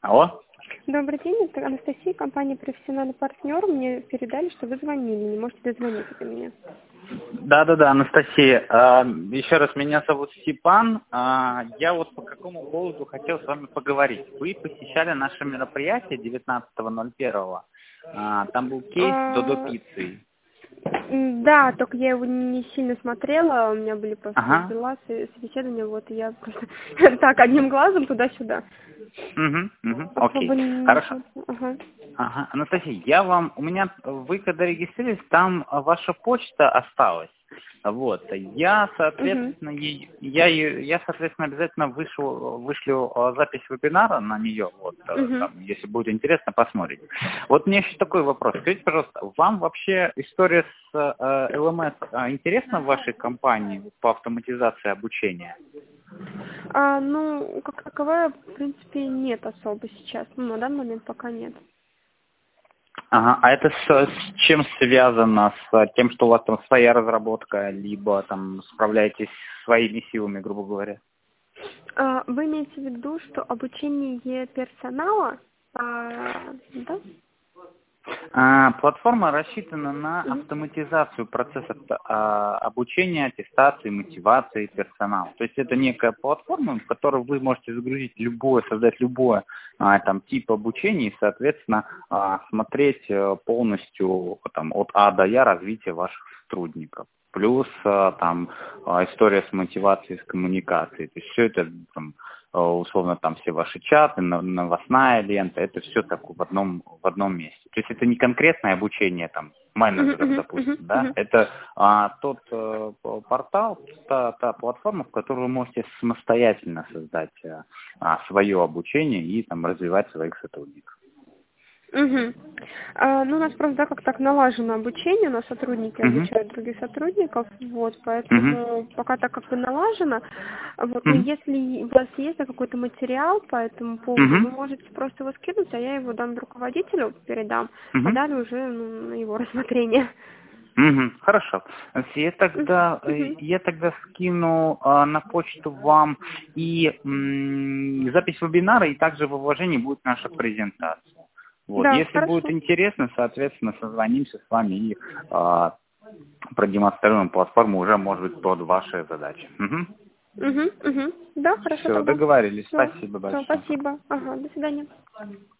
Алло? Добрый день, это Анастасия, компания «Профессиональный партнер». Мне передали, что вы звонили, не можете дозвониться до меня. Да, Анастасия. Еще раз, меня зовут Степан. Я вот по какому поводу хотел с вами поговорить. Вы посещали наше мероприятие 19.01. Там был кейс Додо Пиццы. Да, только я его не сильно смотрела, у меня были просто Ага. дела, собеседования, вот, и я просто так, одним глазом туда-сюда. Окей. Особо не Хорошо. смотрела. Ага. Ага. Анастасия, вы когда регистрировались, там ваша почта осталась. Вот. Я, соответственно, соответственно, обязательно вышлю запись вебинара на нее, вот, там, если будет интересно, посмотрите. Вот мне еще такой вопрос. Скажите, пожалуйста, вам вообще история с LMS интересна в вашей компании по автоматизации обучения? Ну, как таковая, в принципе, нет особо сейчас. Ну, на данный момент пока нет. Ага, а это с чем связано? С тем, что у вас там своя разработка, либо там справляетесь своими силами, грубо говоря? Вы имеете в виду, что обучение персонала, да? Платформа рассчитана на автоматизацию процессов обучения, аттестации, мотивации персонала. То есть это некая платформа, в которой вы можете создать любое там, тип обучения и, соответственно, смотреть полностью там, от А до Я развитие ваших сотрудников. Плюс там история с мотивацией, с коммуникацией. То есть все это там, условно там все ваши чаты, новостная лента, это все так в одном месте. То есть это не конкретное обучение там менеджеров, допустим, да, это тот портал, та платформа, в которой вы можете самостоятельно создать свое обучение и там развивать своих сотрудников. Ну, у нас просто, да, как так налажено обучение, у нас сотрудники обучают других сотрудников, вот, поэтому пока так как бы налажено, вот, но если у вас есть какой-то материал по этому поводу, вы можете просто его скинуть, а я его дам руководителю, передам, а далее уже на его рассмотрение. Хорошо. Я тогда скину на почту вам и запись вебинара, и также в вложении будет наша презентация. Вот. Да, Если будет хорошо. интересно, соответственно, созвонимся с вами и продемонстрируем платформу уже, может быть, под ваши задачи. Да, хорошо Все, тогда. договорились. Все, Спасибо большое. спасибо. Ага, до свидания.